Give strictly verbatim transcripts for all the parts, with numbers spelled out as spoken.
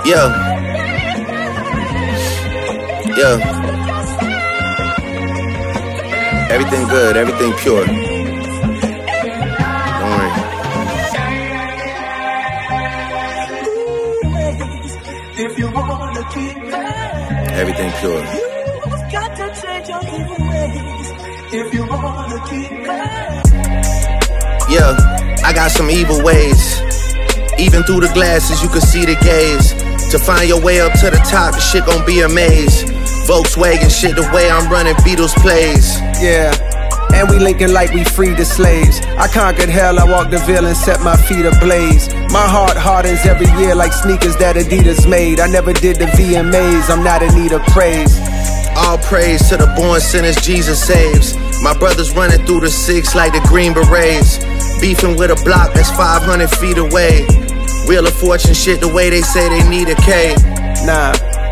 Yeah. Yeah. Everything good, everything pure. Don't worry. Everything pure. Yeah, I got some evil ways. Even through the glasses, you can see the gaze. To find your way up to the top, the shit gon' be a maze. Volkswagen shit, the way I'm running Beatles plays. Yeah, and we linking like we freed the slaves. I conquered hell, I walked the veil and set my feet ablaze. My heart hardens every year like sneakers that Adidas made. I never did the V M As, I'm not in need of praise. All praise to the born sinners Jesus saves. My brothers running through the six like the Green Berets. Beefing with a block that's five hundred feet away. Wheel of Fortune shit the way they say they need a K. Nah,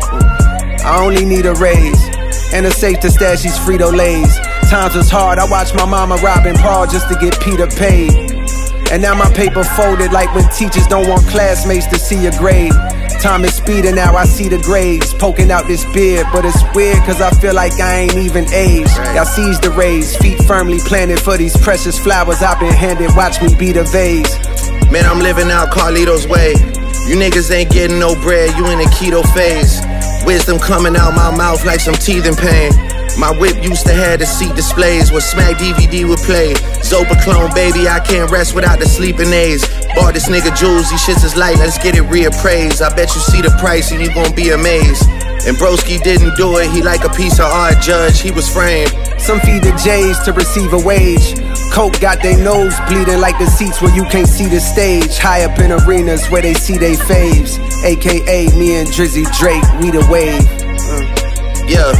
I only need a raise and a safe to stash these Frito-Lays. Times was hard, I watched my mama robbing Paul just to get Peter paid. And now my paper folded like when teachers don't want classmates to see your grade. Time is speeding now, I see the grades poking out this beard. But it's weird cause I feel like I ain't even aged. Y'all seize the rays, feet firmly planted for these precious flowers I've been handed. Watch me be the vase. Man, I'm living out Carlito's way. You niggas ain't getting no bread, you in a keto phase. Wisdom coming out my mouth like some teething pain. My whip used to have the seat displays where Smack D V D would play. Zopa clone, baby, I can't rest without the sleeping aids. Bought this nigga jewels, these shits is light, let's get it reappraised. I bet you see the price and you gon' be amazed. And Broski didn't do it, he like a piece of art, judge, he was framed. Some feed the J's to receive a wage. Coke got their nose bleeding like the seats where you can't see the stage. High up in arenas where they see they faves. A K A me and Drizzy Drake, we the wave. uh. Yeah,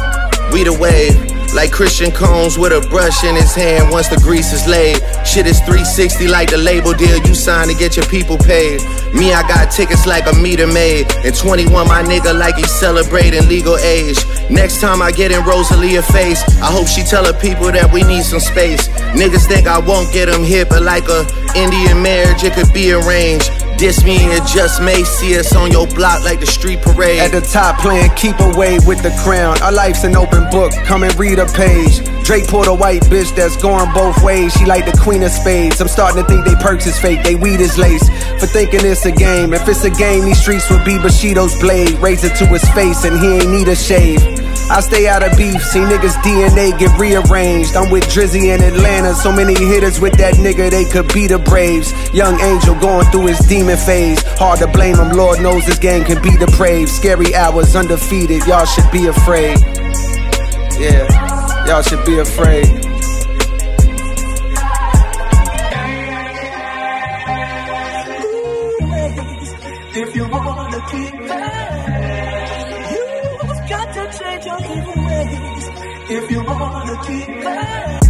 we the wave. Like Christian Combs with a brush in his hand once the grease is laid. Shit is three sixty like the label deal you signed to get your people paid. Me, I got tickets like a meter maid. And twenty-one, my nigga like he's celebrating legal age. Next time I get in Rosalia face, I hope she tell her people that we need some space. Niggas think I won't get them hit, but like a Indian marriage, it could be arranged. Diss me and it just may see us on your block like the street parade. At the top playing keep away with the crown. Our life's an open book, come and read a page. Drake pulled a white bitch that's going both ways. She like the queen of spades. I'm starting to think they perks is fake, they weed is lace. For thinking it's a game, if it's a game these streets would be Bushido's blade. Raise it to his face and he ain't need a shave. I stay out of beef, see niggas D N A get rearranged. I'm with Drizzy in Atlanta, so many hitters with that nigga they could be the Braves. Young Angel going through his demon phase. Hard to blame him, Lord knows this game can be depraved. Scary hours, undefeated, y'all should be afraid. Yeah, y'all should be afraid. If you wanna keep that, you've got to change your evil ways. If you wanna keep that.